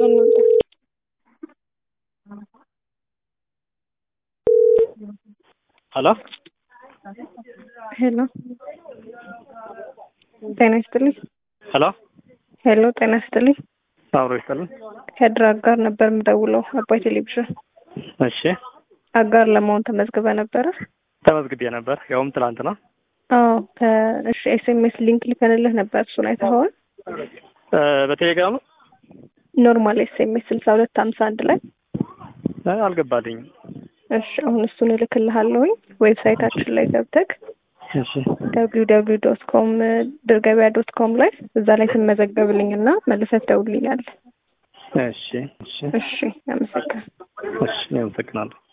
Hello? Hello. ጤና ይስጥልኝ። Hello? ሄሎ ጤና ይስጥልኝ። አብሮ ይስጥልኝ። ከድራግ ጋር ነበር የምደውለው አባይ ቴሌቪዥን። እሺ አጋር ለመሆን ተመዝግበ ነበረ? ተመዝግቤ ነበር። ያውም ትላንት ነው። አዎ እሺ ኤስኤምኤስ ሊንክ ልከንልህ ነበር። እሱን አይተኸዋል? በቴሌግራም ኖርማል ኤስኤምኤስ 6251 ላይ አልገባልኝም። እሺ አሁን እሱን እልክልሃለሁኝ። ዌብሳይታችን ላይ ገብተህ እሺ www.com ድርገበያ.com ላይ እዛ ላይ ትመዘገብልኝና መልሰህ ትደውልልኛለህ። እሺ እሺ እሺ አመሰግናለሁ። እሺ አመሰግናለሁ።